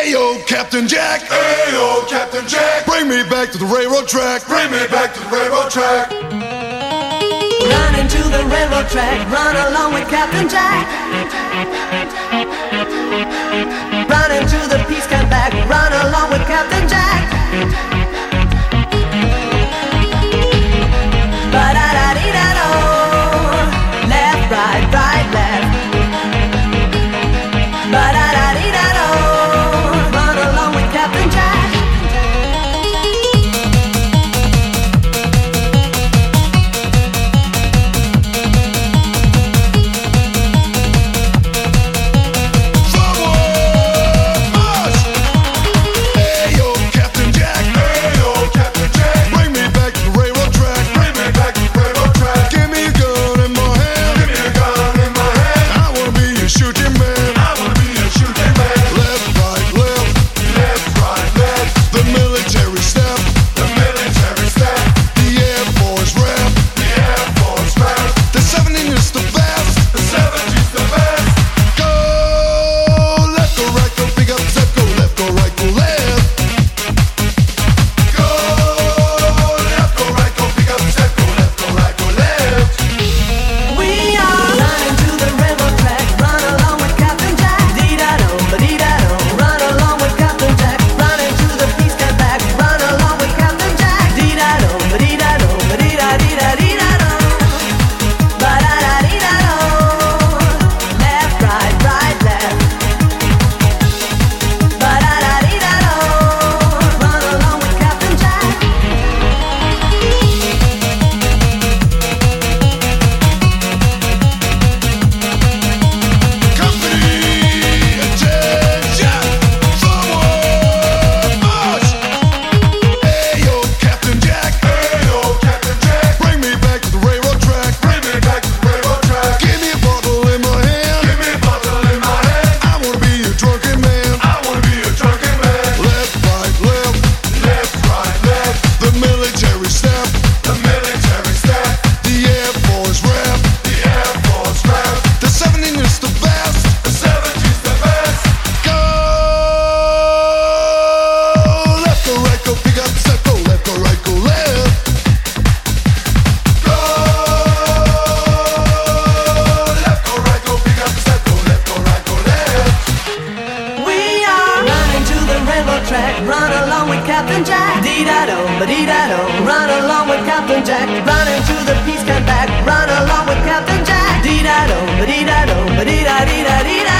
Ayo, Captain Jack. Ayo, Captain Jack. Bring me back to the railroad track. Bring me back to the railroad track. Run into the railroad track. Run along with Captain Jack. Run into the peace camp back. Run along with Captain Jack. Ba-da-da-dee-da-do. Left, right, right, left. Ba-da-da-dee-da-do. Run along with Captain Jack. Run along with Captain Jack. Dee-da-do, ba-dee-da-do. Run along with Captain Jack. Run into the peace camp back. Run along with Captain Jack. Dee-da-do, ba-dee-da-do, ba-dee-da-dee-da-dee-da.